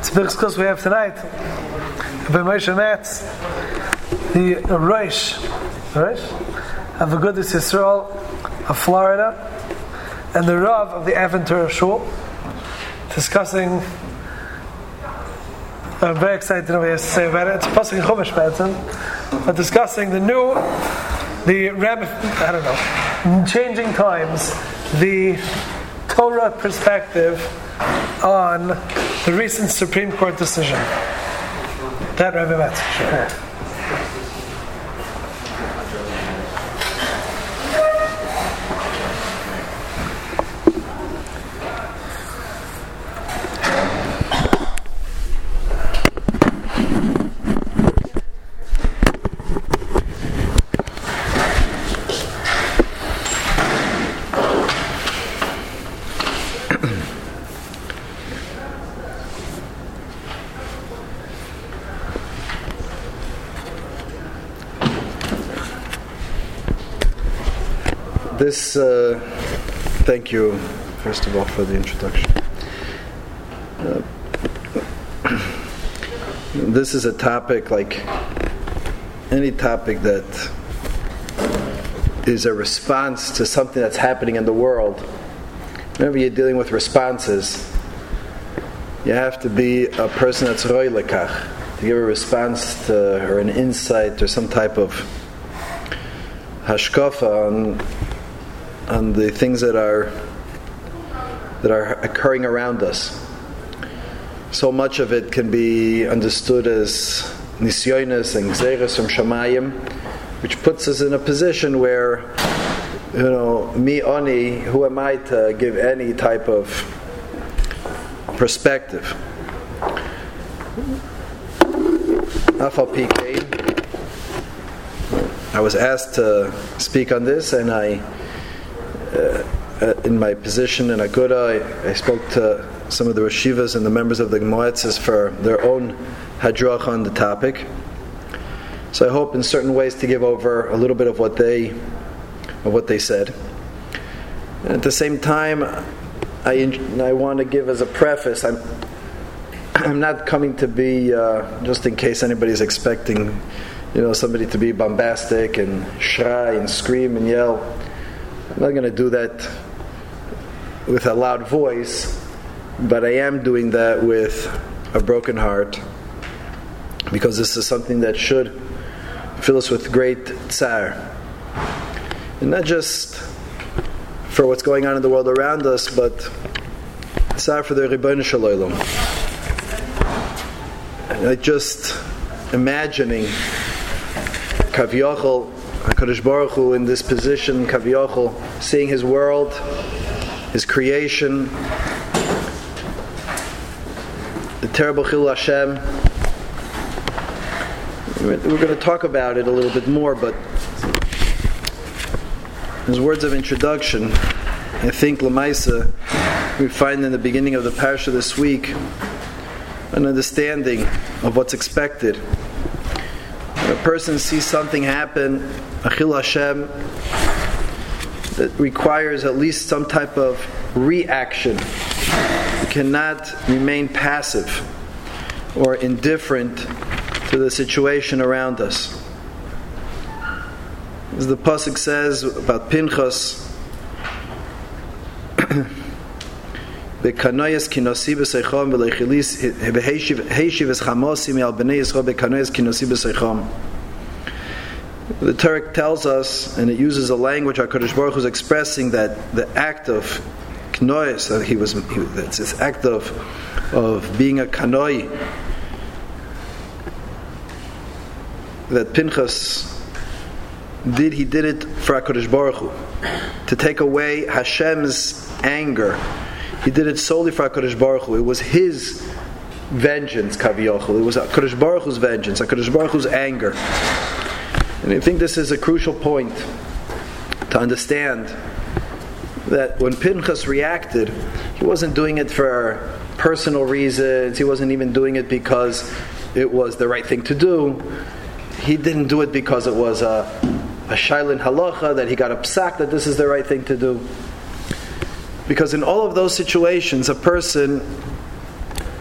It's a big discussion we have tonight. By Moshe Metz, the Rosh of the Agudas Yisrael of Florida, and the Rav of the Aventura Shul, discussing. I'm very excited to know what he has to say about it. It's passing Chumash Betzim, but discussing changing times, the Torah perspective on the recent Supreme Court decision. That Rabbi Metz. Sure. Thank you, first of all, for the introduction. This is a topic like any topic that is a response to something that's happening in the world. Whenever you're dealing with responses, you have to be a person that's roy lekach, to give a response to, or an insight or some type of hashkafa on the things that are occurring around us. So much of it can be understood as nisyonis and gzeres from Shamayim, which puts us in a position where, mi oni, who am I to give any type of perspective? Afal PK, I was asked to speak on this, and in my position in Aguda, I spoke to some of the Reshivas and the members of the Moetzes for their own hadrach on the topic. So I hope in certain ways to give over a little bit of what they said. And at the same time, I want to give as a preface, I'm not coming to be, just in case anybody's expecting, somebody to be bombastic and shrai and scream and yell. I'm not going to do that with a loud voice, but I am doing that with a broken heart, because this is something that should fill us with great tsar. And not just for what's going on in the world around us, but tsar for the Ribono Shel Olam. And just imagining Kaviyachol, HaKadosh Baruch Hu in this position, Kaviyachol, seeing His world, His creation, the terrible Chilul Hashem. We're going to talk about it a little bit more, but as words of introduction, I think Lamaisa, we find in the beginning of the parasha this week an understanding of what's expected. When a person sees something happen, a Chilul Hashem, that requires at least some type of reaction. You cannot remain passive or indifferent to the situation around us. As the pasuk says about Pinchas, Bekanoyes kinosi b'seichom v'leichilis heishiv es chamosim al b'nei Yisrael bekanoyes kinosi b'seichom. The Torah tells us, and it uses a language HaKadosh Baruch Hu is expressing that the act of knois, that's this act of being a kanoi, that Pinchas did. He did it for HaKadosh Baruch Hu, to take away Hashem's anger. He did it solely for HaKadosh Baruch Hu. It was his vengeance, Kaviyachol. It was HaKadosh Baruch Hu's vengeance, HaKadosh Baruch Hu's anger. And I think this is a crucial point to understand, that when Pinchas reacted, he wasn't doing it for personal reasons. He wasn't even doing it because it was the right thing to do. He didn't do it because it was a shailin halacha, that he got a psak that this is the right thing to do. Because in all of those situations, a person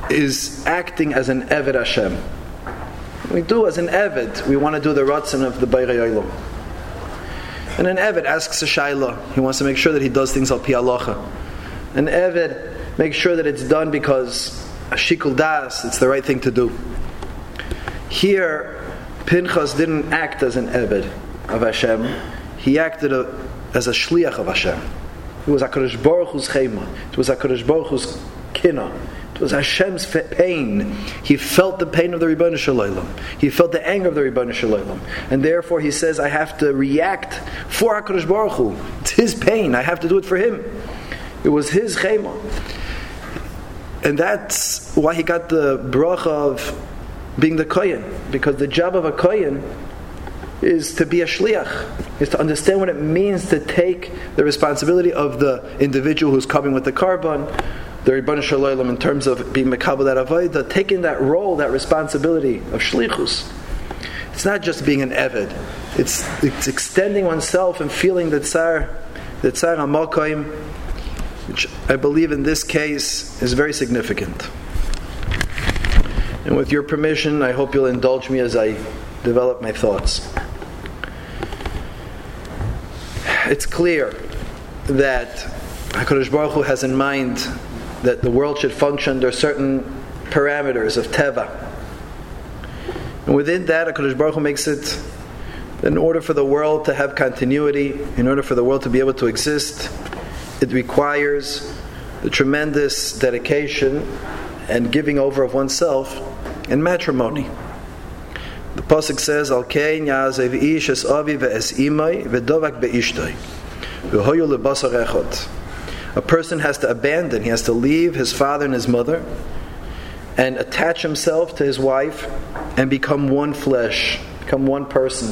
is acting as an Eved Hashem. We do as an Eved, we want to do the Ratzon of the Borei Olam. And an Eved asks a Shaila. He wants to make sure that he does things al pi halacha. An Eved makes sure that it's done because a shikul das, it's the right thing to do. Here, Pinchas didn't act as an Eved of Hashem. He acted as a shliach of Hashem. It was HaKadosh Baruch Hu's chema. It was HaKadosh Baruch Hu's kina. It was Hashem's pain. He felt the pain of the Ribono Shel Olam. He felt the anger of the Ribono Shel Olam. And therefore he says, I have to react for HaKadosh Baruch Hu. It's his pain. I have to do it for him. It was his chema. And that's why he got the bracha of being the kohen. Because the job of a kohen is to be a shliach, is to understand what it means to take the responsibility of the individual who's coming with the korban, the Ribono Shel Olam, in terms of being mekabel that avodah, taking that role, that responsibility of shlichus. It's not just being an eved. It's extending oneself and feeling the tsar hamakayim, which I believe in this case is very significant. And with your permission, I hope you'll indulge me as I develop my thoughts. It's clear that HaKadosh Baruch Hu has in mind that the world should function under certain parameters of teva. And within that, HaKadosh Baruch Hu makes it, in order for the world to have continuity, in order for the world to be able to exist, it requires the tremendous dedication and giving over of oneself in matrimony. The pasuk says, "Al kein ya'azev ish es avi ve'es imay ve'dovak be'ishtay v'hoyu lebasar echad." A person has to abandon, he has to leave his father and his mother and attach himself to his wife and become one flesh, become one person.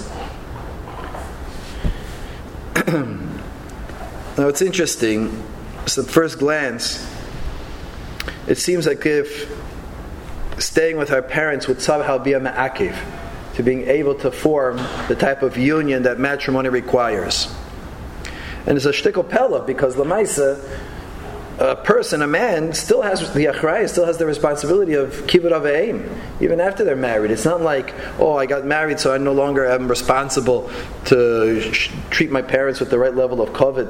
Now it's interesting, so at first glance, it seems like if staying with our parents would somehow be a ma'akiv to being able to form the type of union that matrimony requires. And it's a shtickle pella, because Lamaisa, a person, a man, still has the achraya, still has the responsibility of kibbud avayim, even after they're married. It's not like, oh, I got married, so I no longer am responsible to treat my parents with the right level of kavod.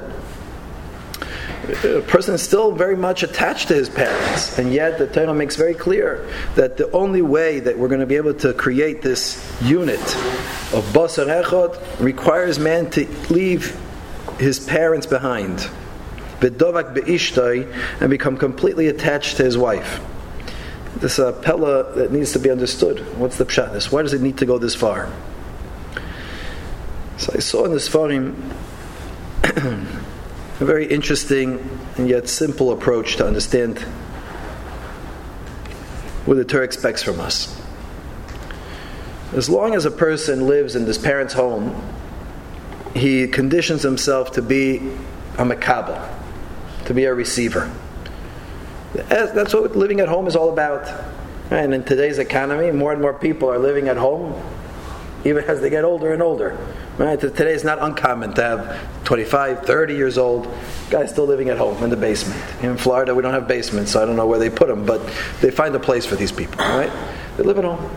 A person is still very much attached to his parents, and yet the Torah makes very clear that the only way that we're going to be able to create this unit of basar echad requires man to leave his parents behind, bedovak be'ishtay, and become completely attached to his wife. This is a pella that needs to be understood. What's the pshat? This? Why does it need to go this far? So I saw in the Sfarim a very interesting and yet simple approach to understand what the Torah expects from us. As long as a person lives in this parent's home, he conditions himself to be a mekabel, to be a receiver. That's what living at home is all about. And in today's economy, more and more people are living at home, even as they get older and older. Right? Today it's not uncommon to have 25, 30 years old guys still living at home in the basement. In Florida, we don't have basements, so I don't know where they put them, but they find a place for these people. Right? They live at home.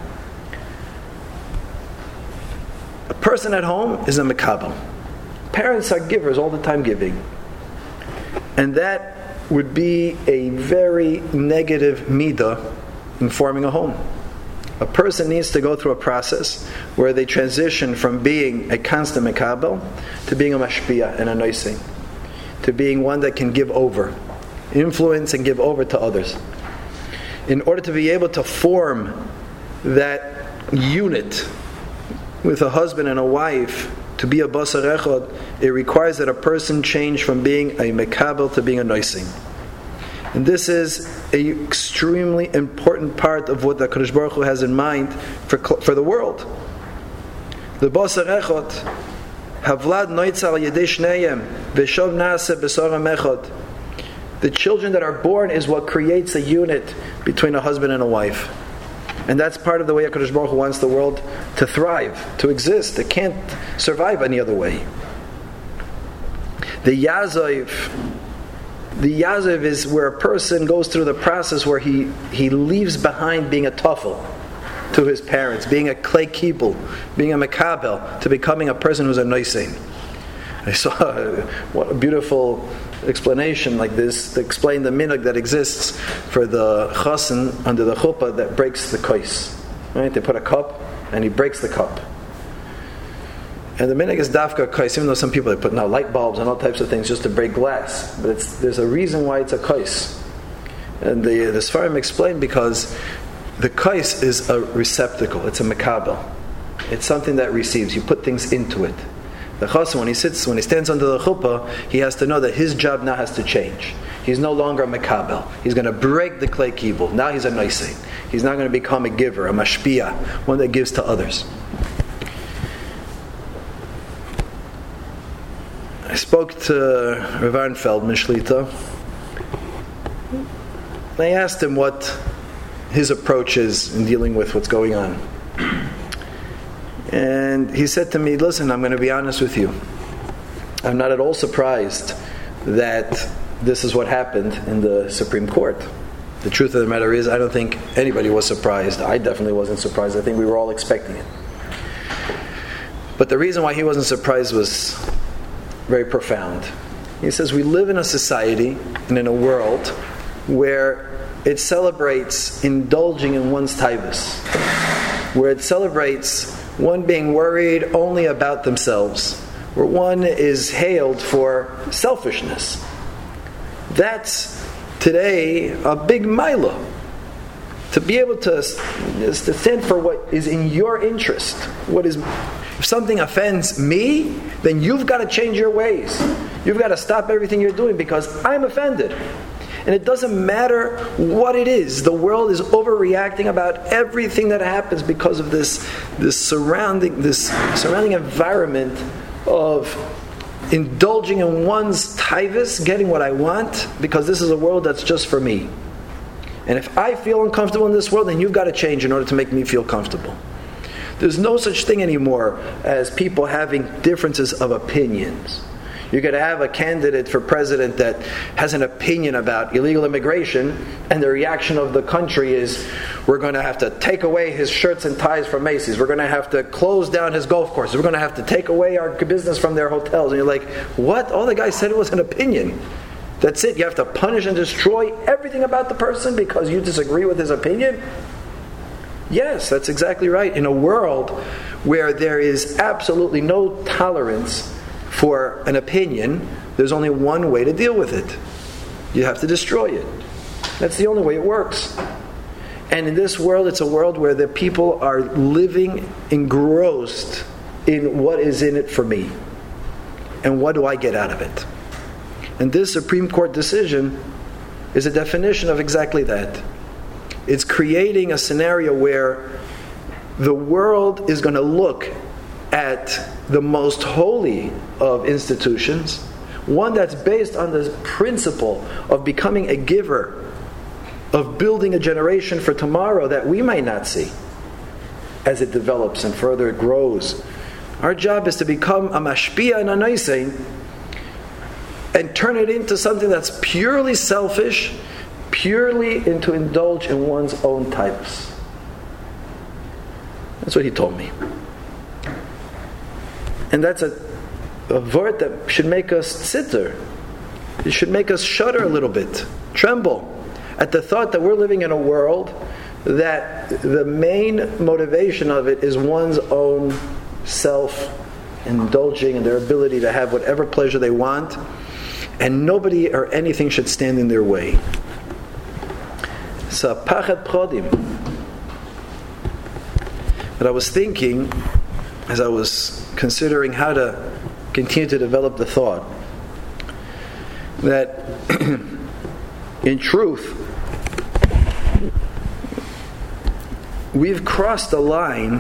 A person at home is a mekabel. Parents are givers, all the time giving. And that would be a very negative midah in forming a home. A person needs to go through a process where they transition from being a constant mekabel to being a mashpia and a noising, to being one that can give over, influence and give over to others. In order to be able to form that unit with a husband and a wife, to be a basar echad, it requires that a person change from being a mekabel to being a noising. And this is an extremely important part of what the HaKadosh Baruch Hu has in mind for the world. The basar echad, havlad noitzal yedei shneihem, v'shov nase b'saram echad. The children that are born is what creates a unit between a husband and a wife. And that's part of the way HaKadosh Baruch Hu wants the world to thrive, to exist. It can't survive any other way. The Yazoiv The yazev is where a person goes through the process where he leaves behind being a tuffel to his parents, being a klei kibul, being a mekabel, to becoming a person who's a noisein. I saw what a beautiful explanation like this to explain the minhag that exists for the chassan under the chuppah that breaks the kais. Right? They put a cup and he breaks the cup. And the minhag is dafka kais, even though some people they put now light bulbs and all types of things just to break glass. But there's a reason why it's a kais. And the Sfarim explain because the kais is a receptacle, it's a mekabel. It's something that receives. You put things into it. The chassan, when he stands under the chuppah, he has to know that his job now has to change. He's no longer a mekabel. He's going to break the klei kibul. Now he's a noisein. He's not going to become a giver, a mashpia, one that gives to others. I spoke to Rav Arnfeld, Mishlita. I asked him what his approach is in dealing with what's going on. And he said to me, listen, I'm going to be honest with you. I'm not at all surprised that this is what happened in the Supreme Court. The truth of the matter is, I don't think anybody was surprised. I definitely wasn't surprised. I think we were all expecting it. But the reason why he wasn't surprised was very profound. He says, we live in a society and in a world where it celebrates indulging in one's taivas, where it celebrates one being worried only about themselves, where one is hailed for selfishness. That's today a big milah. To be able to stand for what is in your interest. If something offends me, then you've got to change your ways. You've got to stop everything you're doing because I'm offended. And it doesn't matter what it is. The world is overreacting about everything that happens because of this surrounding environment of indulging in one's taivas, getting what I want, because this is a world that's just for me. And if I feel uncomfortable in this world, then you've got to change in order to make me feel comfortable. There's no such thing anymore as people having differences of opinions. You could have a candidate for president that has an opinion about illegal immigration, and the reaction of the country is, we're going to have to take away his shirts and ties from Macy's. We're going to have to close down his golf courses. We're going to have to take away our business from their hotels. And you're like, what? All the guy said was an opinion. That's it. You have to punish and destroy everything about the person because you disagree with his opinion? Yes, that's exactly right. In a world where there is absolutely no tolerance for an opinion, there's only one way to deal with it. You have to destroy it. That's the only way it works. And in this world, it's a world where the people are living engrossed in what is in it for me. And what do I get out of it? And this Supreme Court decision is a definition of exactly that. It's creating a scenario where the world is going to look at the most holy of institutions, one that's based on the principle of becoming a giver, of building a generation for tomorrow that we might not see as it develops and further it grows. Our job is to become a mashpia and a noisein and turn it into something that's purely selfish, purely into indulge in one's own types. That's what he told me. And that's a word that should make us sitter. It should make us shudder a little bit, tremble at the thought that we're living in a world that the main motivation of it is one's own self-indulging and their ability to have whatever pleasure they want, and nobody or anything should stand in their way. It's a pachat prodim. But I was thinking, as I was considering how to continue to develop the thought, that in truth, we've crossed a line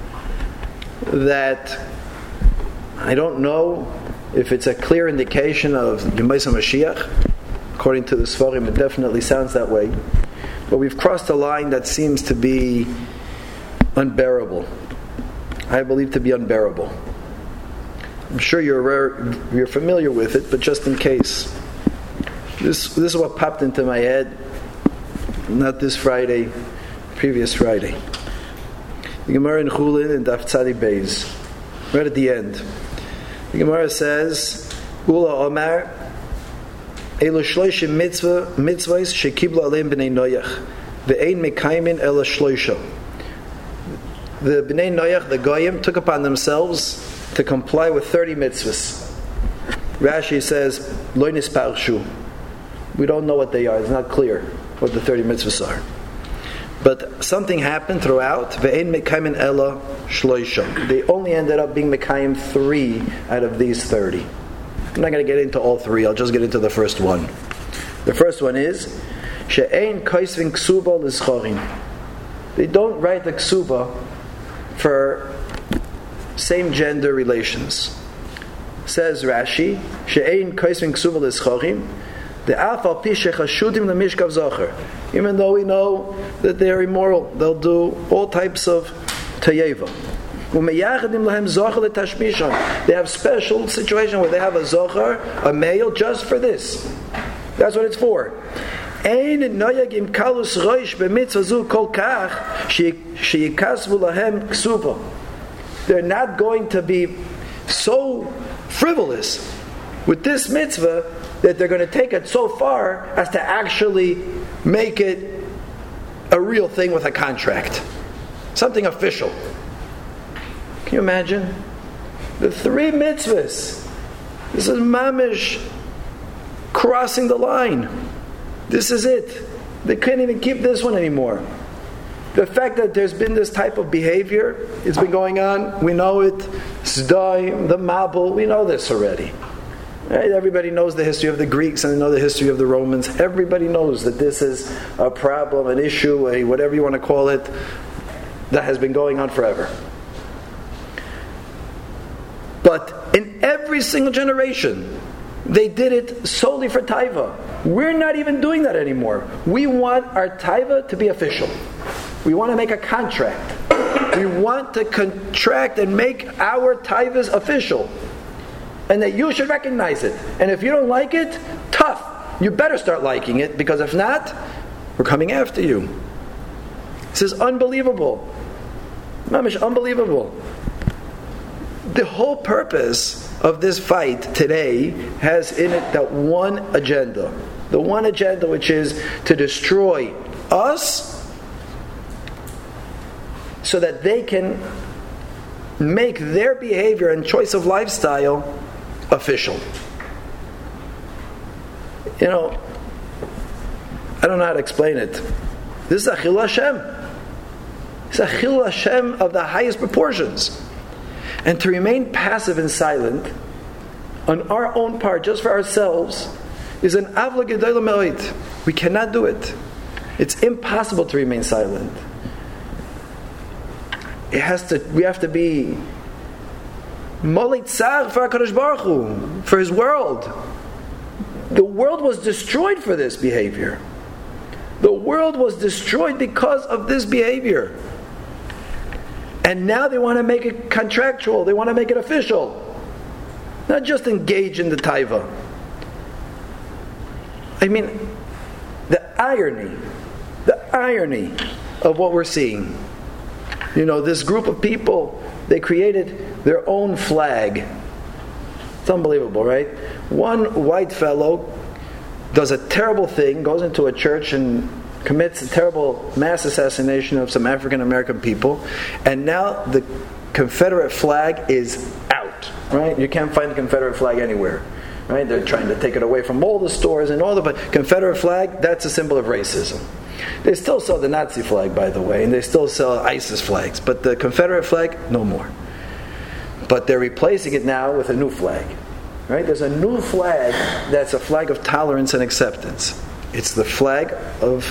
that I don't know if it's a clear indication of Yemais HaMashiach. According to the Sfarim, it definitely sounds that way. But we've crossed a line that seems to be unbearable. I believe to be unbearable. I'm sure you're familiar with it, but just in case. This is what popped into my head, not this Friday, previous Friday. The Gemara in Chulin and Daf Tzadi Beis, right at the end. The Gemara says, Ula Omar, Elo shloishim mitzvahs shekibla aleim b'nei Noach, ve'ein mekaymin ela shloisha. The b'nei Noach, the Goyim, took upon themselves to comply with 30 mitzvahs. Rashi says, Lo nisparshu. We don't know what they are. It's not clear what the 30 mitzvahs are. But something happened throughout. Ve'ein mekaymin ela shloisha. They only ended up being mekayim 3 out of these 30. I'm not going to get into all 3. I'll just get into the first one. The first one is she'ein kaisvin ksuba l'schorim. They don't write the ksuba for same gender relations. Says Rashi, she'ein kaisvin ksuba l'schorim, the afal pi shechashudim l'mishkav zocher. Even though we know that they're immoral, they'll do all types of tayeva. They have special situation where they have a zochar, a male, just for this. That's what it's for. They're not going to be so frivolous with this mitzvah that they're going to take it so far as to actually make it a real thing with a contract. Something official. Can you imagine? The 3 mitzvahs. This is mamish crossing the line. This is it. They can't even keep this one anymore. The fact that there's been this type of behavior, it's been going on, we know it. Zdai, the Mabul, we know this already. Right? Everybody knows the history of the Greeks and they know the history of the Romans. Everybody knows that this is a problem, an issue, whatever you want to call it, that has been going on forever. But in every single generation, they did it solely for taiva. We're not even doing that anymore. We want our taiva to be official. We want to make a contract. We want to contract and make our taivas official. And that you should recognize it. And if you don't like it, tough. You better start liking it, because if not, we're coming after you. This is unbelievable. Mamish, unbelievable. The whole purpose of this fight today has in it that one agenda. The one agenda which is to destroy us so that they can make their behavior and choice of lifestyle official. You know, I don't know how to explain it. This is a Chil Hashem. It's a Chil Hashem of the highest proportions. And to remain passive and silent on our own part, just for ourselves, is an avla gedola me'od. We cannot do it. It's impossible to remain silent. We have to be molit tzar for HaKadosh Baruch Hu, for His world. The world was destroyed for this behavior. The world was destroyed because of this behavior. And now they want to make it contractual. They want to make it official. Not just engage in the taiva. I mean, the irony of what we're seeing. You know, this group of people, they created their own flag. It's unbelievable, right? One white fellow does a terrible thing, goes into a church and commits a terrible mass assassination of some African American people, and now the Confederate flag is out, right? You can't find the Confederate flag anywhere, right? They're trying to take it away from all the stores and all the, but Confederate flag, that's a symbol of racism. They still sell the Nazi flag, by the way, and they still sell ISIS flags, but the Confederate flag, no more. But they're replacing it now with a new flag, right? There's a new flag that's a flag of tolerance and acceptance. It's the flag of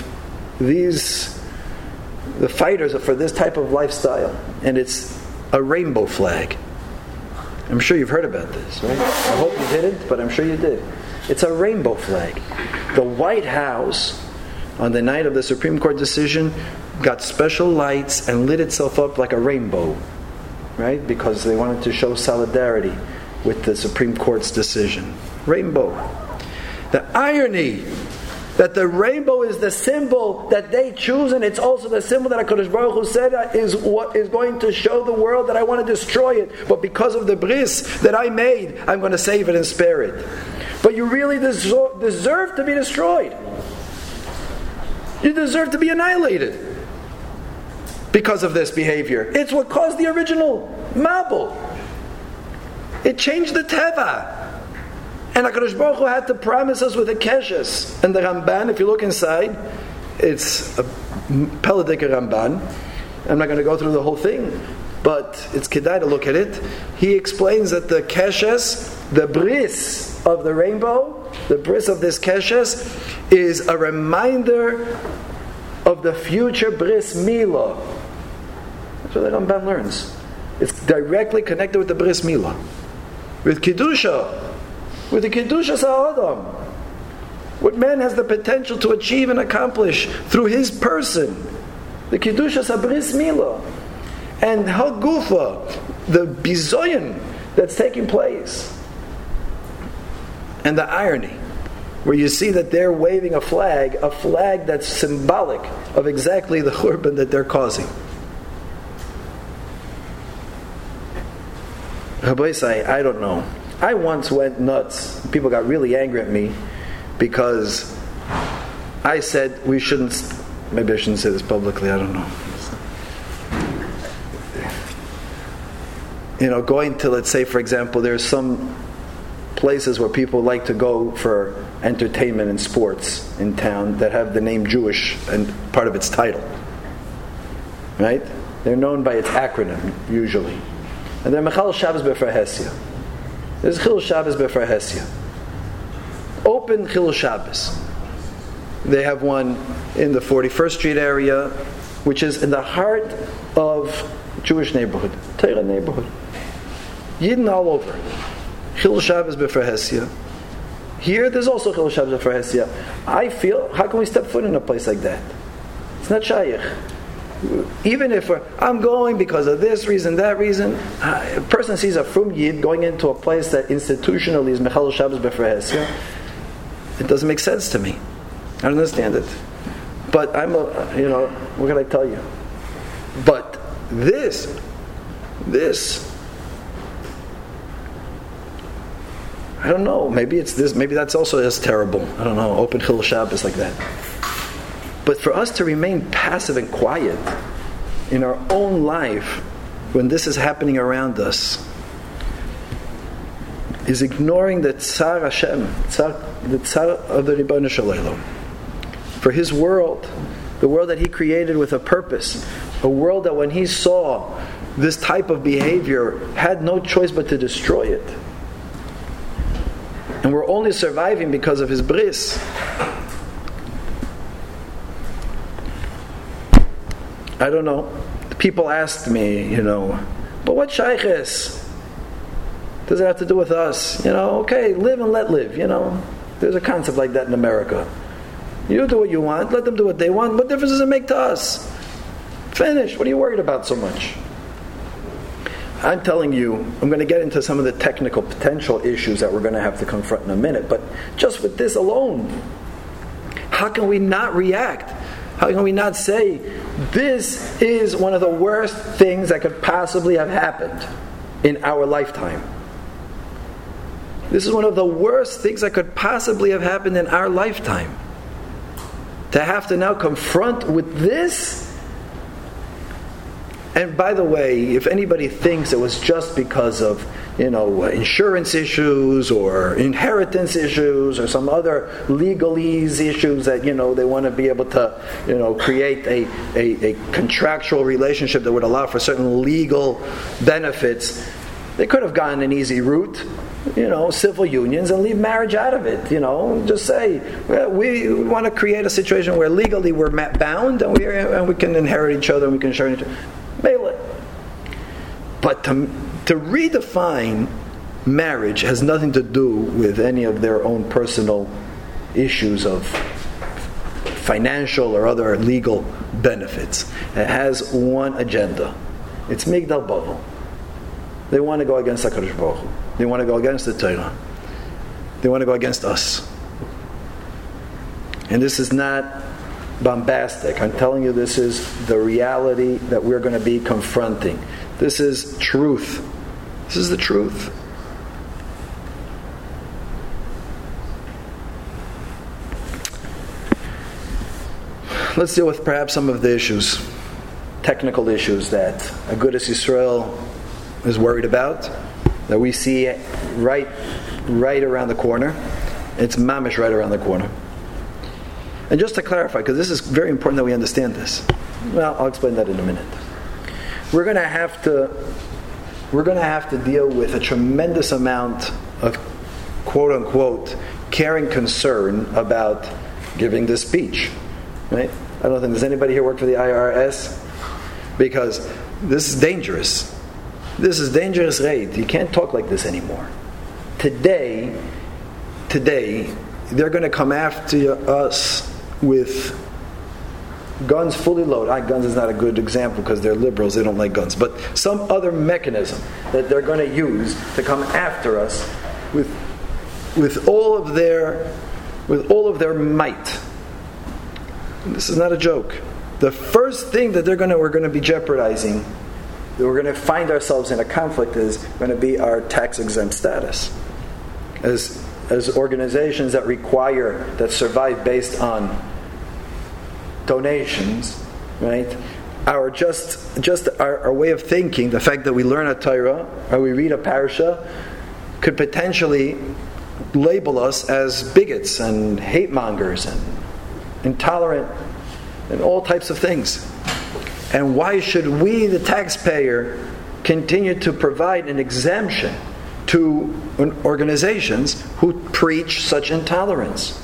the fighters for this type of lifestyle, and it's a rainbow flag. I'm sure you've heard about this, right? I hope you didn't, but I'm sure you did. It's a rainbow flag. The White House, on the night of the Supreme Court decision, got special lights and lit itself up like a rainbow, right? Because they wanted to show solidarity with the Supreme Court's decision. Rainbow. The irony that the rainbow is the symbol that they choose, and it's also the symbol that HaKadosh Baruch Hu said is what is going to show the world that I want to destroy it, but because of the bris that I made, I'm going to save it and spare it. But you really deserve to be destroyed. You deserve to be annihilated because of this behavior. It's what caused the original Mabul. It changed the Teva. And HaKadosh Baruch Hu had to promise us with a keshes. And the Ramban, if you look inside, it's a Peladika Ramban. I'm not going to go through the whole thing, but it's kedai to look at it. He explains that the keshes, the bris of the rainbow, the bris of this keshes, is a reminder of the future bris milah. That's what the Ramban learns. It's directly connected with the bris milah. With Kedusha, with the Kedusha Sa'adam, what man has the potential to achieve and accomplish through his person, the Kedusha Sabris Milah, and Hagufa, the bizoyan that's taking place, and the irony, where you see that they're waving a flag that's symbolic of exactly the churban that they're causing. I don't know. I once went nuts. People got really angry at me because I said we shouldn't. Maybe I shouldn't say this publicly. I don't know. Going to, let's say, for example, there's some places where people like to go for entertainment and sports in town that have the name Jewish and part of its title. Right? They're known by its acronym usually. And they're Mechal Shabbos B'Frahesia. There's Chil Shabbos B'Frahesia. Open Chil Shabbos. They have one in the 41st Street area, which is in the heart of Jewish neighborhood, Torah neighborhood. Yidden all over. Chil Shabbos B'Frahesia. Here, there's also Chil Shabbos B'Frahesia. I feel, how can we step foot in a place like that? It's not shaykh. Even if I'm going because of this reason, that reason, a person sees a frum yid going into a place that institutionally is Mechal Shabbos B'Frahesia, it doesn't make sense to me. I don't understand it. But what can I tell you? But this, I don't know, maybe it's this, maybe that's also as terrible. I don't know, open Chil Shabbos like that. But for us to remain passive and quiet in our own life when this is happening around us is ignoring the Tsar Hashem, the Tsar of the Ribono Shel Olam. For His world, the world that He created with a purpose, a world that when He saw this type of behavior had no choice but to destroy it. And we're only surviving because of His bris. I don't know. People asked me, but what shaykhis? Does it have to do with us? Okay, live and let live, There's a concept like that in America. You do what you want, let them do what they want. What difference does it make to us? Finish. What are you worried about so much? I'm telling you, I'm going to get into some of the technical potential issues that we're going to have to confront in a minute, but just with this alone, how can we not react? How can we not say, this is one of the worst things that could possibly have happened in our lifetime? This is one of the worst things that could possibly have happened in our lifetime. To have to now confront with this. And by the way, if anybody thinks it was just because of, insurance issues or inheritance issues or some other legalese issues that, they want to be able to, create a contractual relationship that would allow for certain legal benefits, they could have gone an easy route, civil unions, and leave marriage out of it. Just say, we want to create a situation where legally we're bound and we can inherit each other and we can share each other. Mele. But to redefine marriage has nothing to do with any of their own personal issues of financial or other legal benefits. It has one agenda. It's Migdal Bavel. They want to go against HaKadosh Baruch Hu. They want to go against the Torah. They want to go against us. And this is not bombastic. I'm telling you, this is the reality that we're going to be confronting. This is truth. This is the truth. Let's deal with perhaps some of the issues, technical issues that Agudas Yisrael is worried about, that we see right around the corner. It's mamish right around the corner. And just to clarify, because this is very important that we understand this. Well, I'll explain that in a minute. We're going to have to deal with a tremendous amount of quote unquote caring concern about giving this speech. Right? I don't think there's anybody here work for the IRS, because this is dangerous. This is dangerous, right? You can't talk like this anymore. Today, they're going to come after us with guns fully loaded. Guns is not a good example because they're liberals, they don't like guns. But some other mechanism that they're going to use to come after us with all of their might. And this is not a joke. The first thing that we're going to be jeopardizing, that we're going to find ourselves in a conflict, is going to be our tax-exempt status. As organizations that survive based on donations, right? Our way of thinking, the fact that we learn a Torah or we read a parasha, could potentially label us as bigots and hate mongers and intolerant and all types of things. And why should we, the taxpayer, continue to provide an exemption to organizations who preach such intolerance?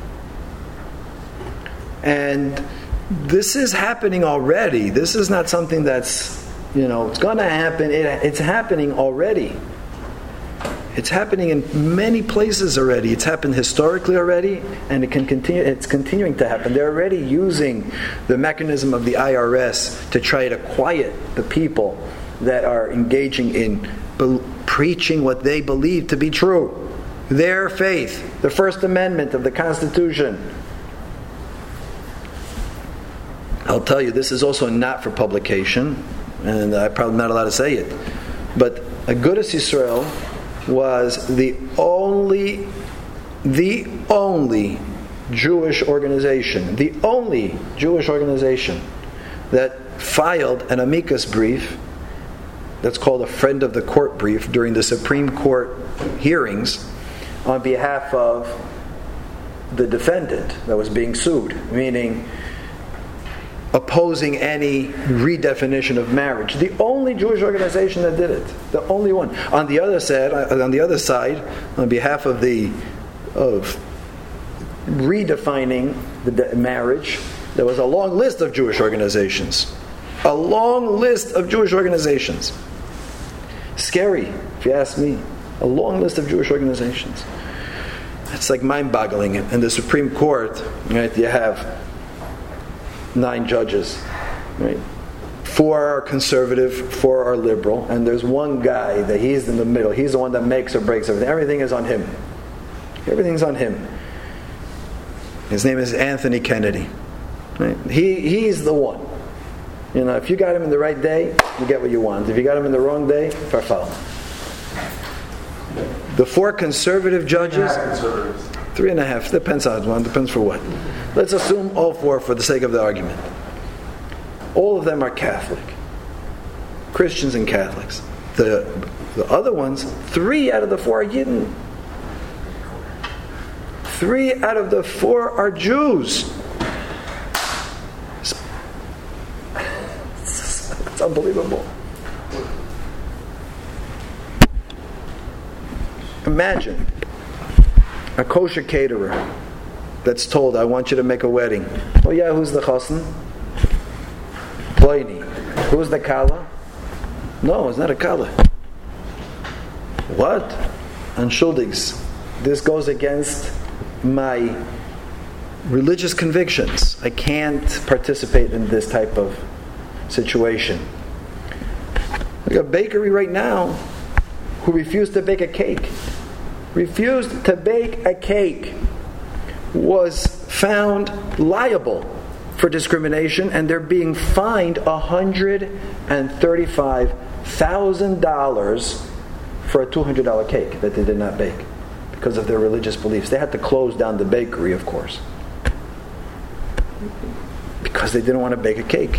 And this is happening already. This is not something that's, it's going to happen. It's happening already. It's happening in many places already. It's happened historically already, and it can continue. It's continuing to happen. They're already using the mechanism of the IRS to try to quiet the people that are engaging in preaching what they believe to be true. Their faith, the First Amendment of the Constitution. I'll tell you, this is also not for publication, and I'm probably not allowed to say it, but Agudas Yisrael was the only Jewish organization that filed an amicus brief that's called a friend of the court brief during the Supreme Court hearings on behalf of the defendant that was being sued, meaning opposing any redefinition of marriage. The only Jewish organization that did it. The only one. On the other side, on behalf of redefining the marriage, there was a long list of Jewish organizations. A long list of Jewish organizations. Scary, if you ask me. A long list of Jewish organizations. It's like mind-boggling. In the Supreme Court, right, you have 9 judges, right? 4 are conservative, 4 are liberal, and there's one guy that he's in the middle. He's the one that makes or breaks everything. Everything is on him. Everything's on him. His name is Anthony Kennedy. Right? He's the one. If you got him in the right day, you get what you want. If you got him in the wrong day, farfal. The 4 conservative judges, 3.5. Depends on one. Depends for what. Let's assume all 4 for the sake of the argument. All of them are Catholic. Christians and Catholics. The other ones, 3 out of the 4 are Yidden. 3 out of the 4 are Jews. It's unbelievable. Imagine a kosher caterer that's told, I want you to make a wedding. Oh yeah, who's the chassan? Ploini. Who's the kala? No, it's not a kala. What? Anshuldigs. This goes against my religious convictions. I can't participate in this type of situation. Like a bakery right now who refused to bake a cake. Was found liable for discrimination, and they're being fined $135,000 for a $200 cake that they did not bake because of their religious beliefs. They had to close down the bakery, of course, because they didn't want to bake a cake.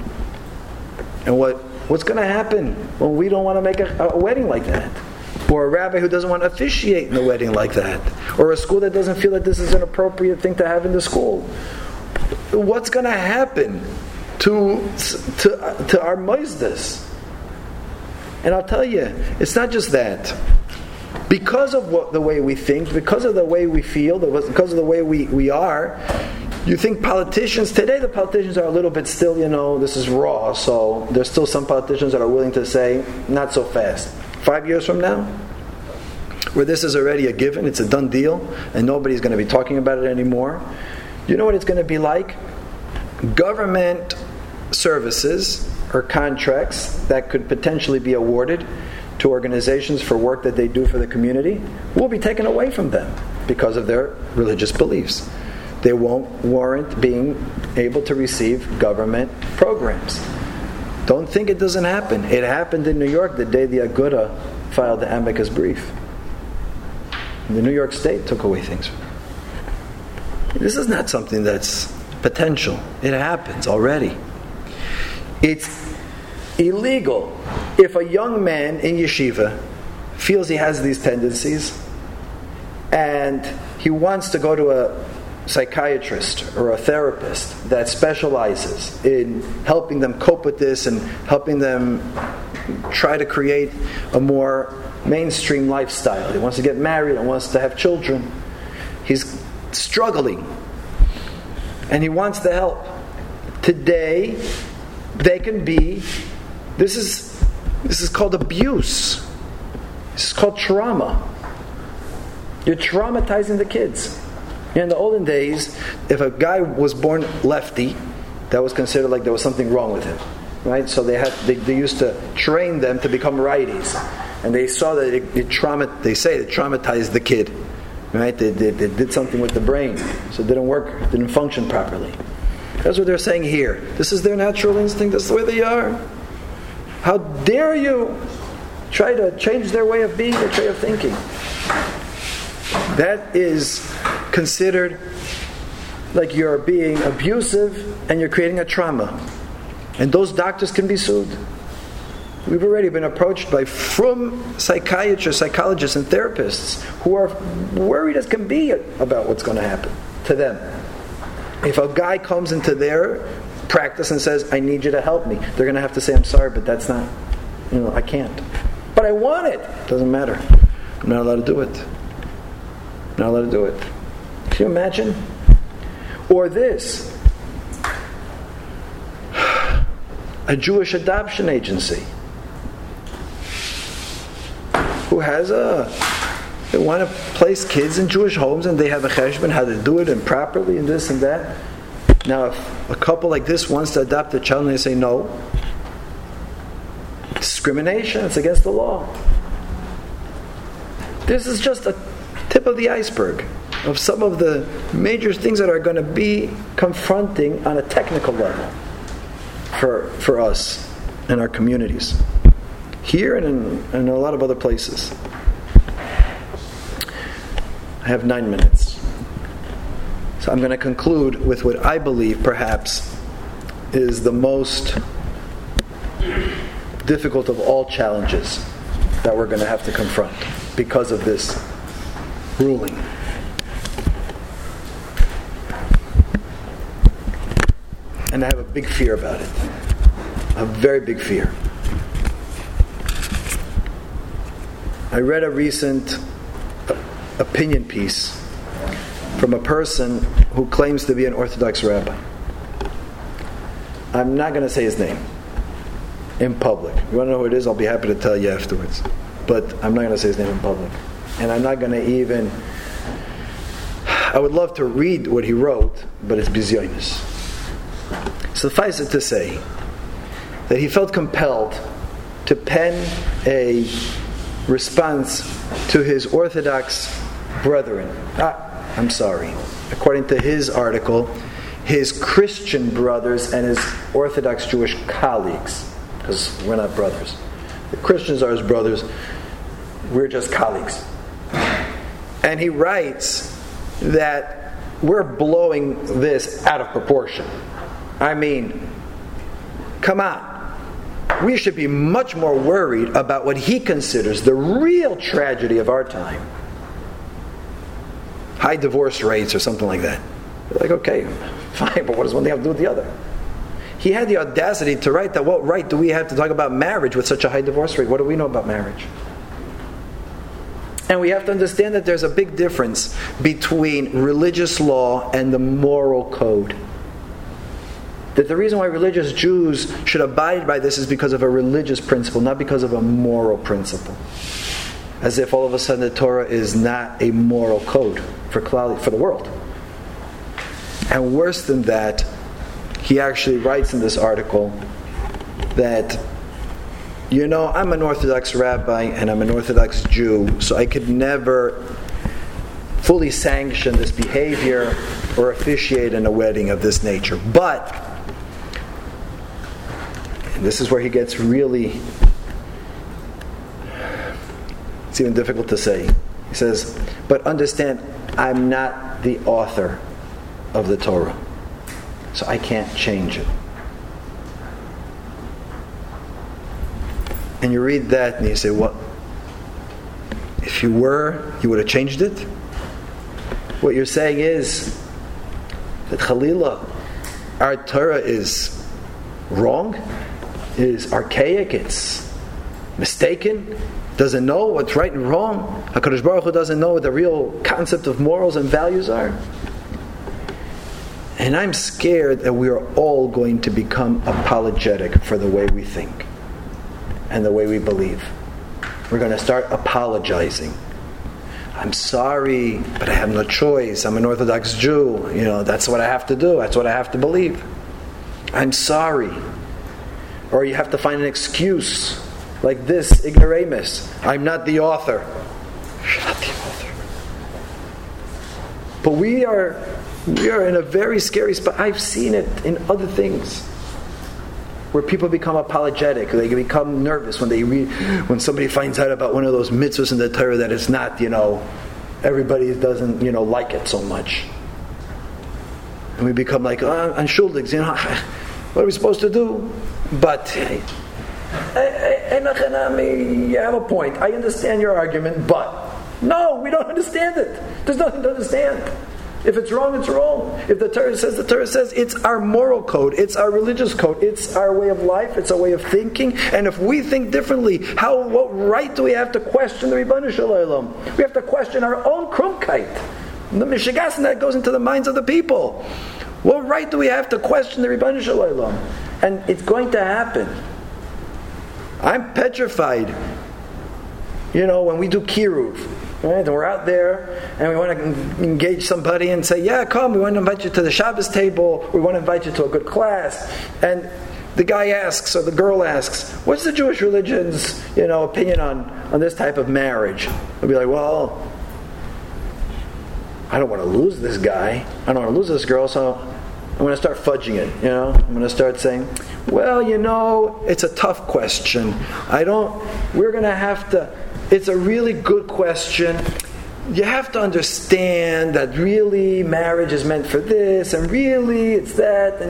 And what's going to happen when we don't want to make a wedding like that? Or a rabbi who doesn't want to officiate in a wedding like that? Or a school that doesn't feel that this is an appropriate thing to have in the school? What's going to happen to our moisdas? And I'll tell you, it's not just that. Because of the way we think, because of the way we feel, because of the way we are, you think politicians, today the politicians are a little bit still, this is raw, so there's still some politicians that are willing to say, not so fast. 5 years from now, where this is already a given, it's a done deal, and nobody's going to be talking about it anymore. You know what it's going to be like? Government services or contracts that could potentially be awarded to organizations for work that they do for the community will be taken away from them because of their religious beliefs. They won't warrant being able to receive government programs. Don't think it doesn't happen. It happened in New York the day the Aguda filed the amicus brief. The New York State took away things from them. This is not something that's potential. It happens already. It's illegal if a young man in yeshiva feels he has these tendencies and he wants to go to a psychiatrist or a therapist that specializes in helping them cope with this and helping them try to create a more mainstream lifestyle. He wants to get married and wants to have children. He's struggling and he wants to help. Today, they can be, this is called abuse. This is called trauma. You're traumatizing the kids. In the olden days, if a guy was born lefty, that was considered like there was something wrong with him, right? So they used to train them to become righties, and they saw that it traumatized the kid, right? They did something with the brain, so it didn't work, it didn't function properly. That's what they're saying here. This is their natural instinct. That's the way they are. How dare you try to change their way of being, their way of thinking? That is considered like you're being abusive and you're creating a trauma. And those doctors can be sued. We've already been approached from psychiatrists, psychologists, and therapists who are worried as can be about what's going to happen to them. If a guy comes into their practice and says, I need you to help me, they're going to have to say, I'm sorry, but that's not, I can't. But I want it. Doesn't matter. I'm not allowed to do it. Not allowed to do it. Can you imagine? Or this. A Jewish adoption agency who has they want to place kids in Jewish homes and they have a cheshbon how to do it and properly and this and that. Now if a couple like this wants to adopt a child and they say no, discrimination, it's against the law. This is just a tip of the iceberg of some of the major things that are going to be confronting on a technical level for us and our communities here and in a lot of other places. I have 9 minutes, so I'm going to conclude with what I believe perhaps is the most difficult of all challenges that we're going to have to confront because of this ruling. And I have a big fear about it. A very big fear. I read a recent opinion piece from a person who claims to be an Orthodox rabbi. I'm not going to say his name in public. If you want to know who it is, I'll be happy to tell you afterwards. But I'm not going to say his name in public. And I'm not going to even... I would love to read what he wrote, but it's bizyonis. Suffice it to say that he felt compelled to pen a response to his Orthodox brethren. I'm sorry. according to his article, his Christian brothers and his Orthodox Jewish colleagues, because we're not brothers. The Christians are his brothers, we're just colleagues. And he writes that we're blowing this out of proportion. I mean, come on. We should be much more worried about what he considers the real tragedy of our time. High divorce rates or something like that. They're like, okay, fine, but what does one thing have to do with the other? He had the audacity to write that, what right do we have to talk about marriage with such a high divorce rate? What do we know about marriage? And we have to understand that there's a big difference between religious law and the moral code. That the reason why religious Jews should abide by this is because of a religious principle, not because of a moral principle. As if all of a sudden the Torah is not a moral code for the world. And worse than that, he actually writes in this article that, you know, I'm an Orthodox rabbi and I'm an Orthodox Jew, so I could never fully sanction this behavior or officiate in a wedding of this nature. But, and this is where he gets really, it's even difficult to say. He says, but understand, I'm not the author of the Torah, so I can't change it. And you read that and you say, well, if you were, you would have changed it? What you're saying is that Chalila, our Torah is wrong, is archaic, it's mistaken, doesn't know what's right and wrong. HaKadosh Baruch Hu doesn't know what the real concept of morals and values are. And I'm scared that we are all going to become apologetic for the way we think and the way we believe. We're going to start apologizing. I'm sorry, but I have no choice. I'm an Orthodox Jew. You know, that's what I have to do. That's what I have to believe. I'm sorry. Or you have to find an excuse like this, ignoramus. I'm not the author. You're not the author. But we are in a very scary spot. I've seen it in other things where people become apologetic. They become nervous when somebody finds out about one of those mitzvahs in the Torah that it's not, everybody doesn't, like it so much. And we become like, unschuldig, what are we supposed to do? But you have a point. I understand your argument, but no, we don't understand it. There's nothing to understand. If it's wrong, it's wrong. If the Torah says it's our moral code, it's our religious code, it's our way of life, it's our way of thinking. And if we think differently, what right do we have to question the Ribono Shel Olam? We have to question our own krumkeit. The mishigas that goes into the minds of the people. What right do we have to question the Ribono Shel Olam? And it's going to happen. I'm petrified. When we do kiruv. Right? And we're out there and we want to engage somebody and say, yeah, come, we want to invite you to the Shabbos table, we want to invite you to a good class. And the guy asks, or the girl asks, what's the Jewish religion's opinion on this type of marriage? We'll be like, well, I don't want to lose this guy, I don't want to lose this girl, so I'm going to start fudging it. I'm going to start saying, well, it's a tough question. We're going to have to, it's a really good question. You have to understand that really marriage is meant for this, and really it's that.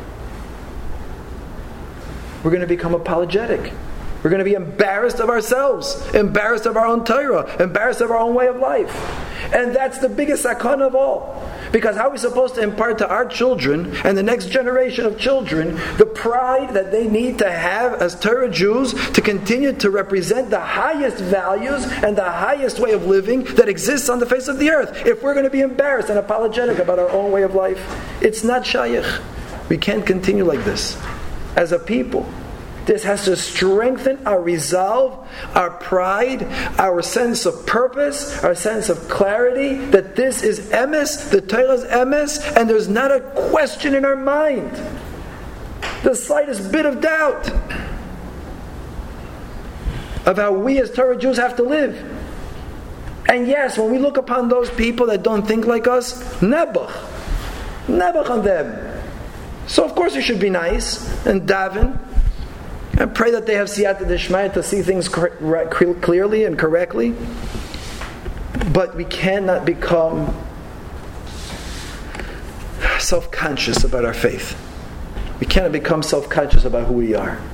We're going to become apologetic. We're going to be embarrassed of ourselves, embarrassed of our own Torah, embarrassed of our own way of life. And that's the biggest sakana of all. Because how are we supposed to impart to our children and the next generation of children the pride that they need to have as Torah Jews to continue to represent the highest values and the highest way of living that exists on the face of the earth? If we're going to be embarrassed and apologetic about our own way of life, it's not shayach. We can't continue like this. As a people, this has to strengthen our resolve, our pride, our sense of purpose, our sense of clarity, that this is emes, the Torah is emes, and there's not a question in our mind, the slightest bit of doubt of how we as Torah Jews have to live. And yes, when we look upon those people that don't think like us, nebuch on them. So of course we should be nice and daven and pray that they have siyata d'shmaya to see things clearly and correctly. But we cannot become self-conscious about our faith. We cannot become self-conscious about who we are.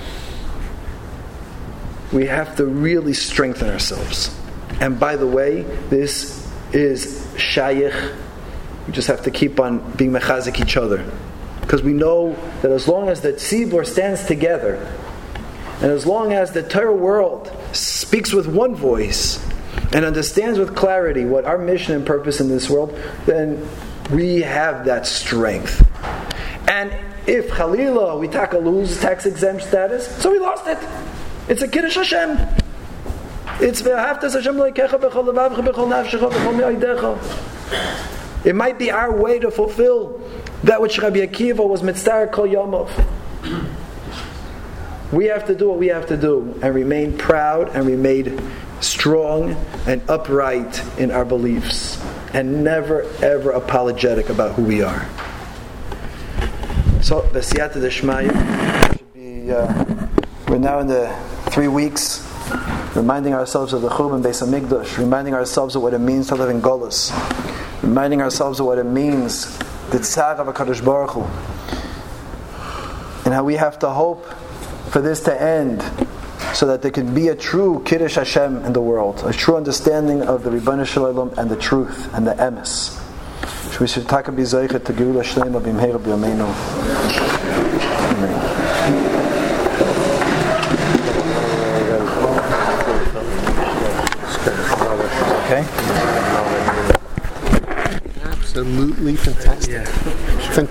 We have to really strengthen ourselves. And by the way, this is shayich. We just have to keep on being mechazik each other. Because we know that as long as the tzibur stands together, and as long as the Torah world speaks with one voice, and understands with clarity what our mission and purpose in this world, then we have that strength. And if Chalila, we lose tax exempt status, so we lost it. It's a Kiddush Hashem. It's Ve'ahavtas Hashem Elokecha b'chol levavcha b'chol nafshecha b'chol me'odecha. It might be our way to fulfill that which Rabbi Akiva was mitzvah kol yomov. We have to do what we have to do and remain proud and remain strong and upright in our beliefs and never ever apologetic about who we are. So the siyata d'shmaya should be we're now in the 3 weeks reminding ourselves of the Churban Beis Hamikdash, reminding ourselves of what it means to live in Golus, reminding ourselves of what it means the tzar of HaKadosh Baruch Hu, and how we have to hope for this to end so that there can be a true Kiddush Hashem in the world, a true understanding of the Ribono Shel Olam and the truth and the emes. We should take a bizaykh to Geula Shleima b'mheira b'yameinu. Okay. Absolutely fantastic. Yeah.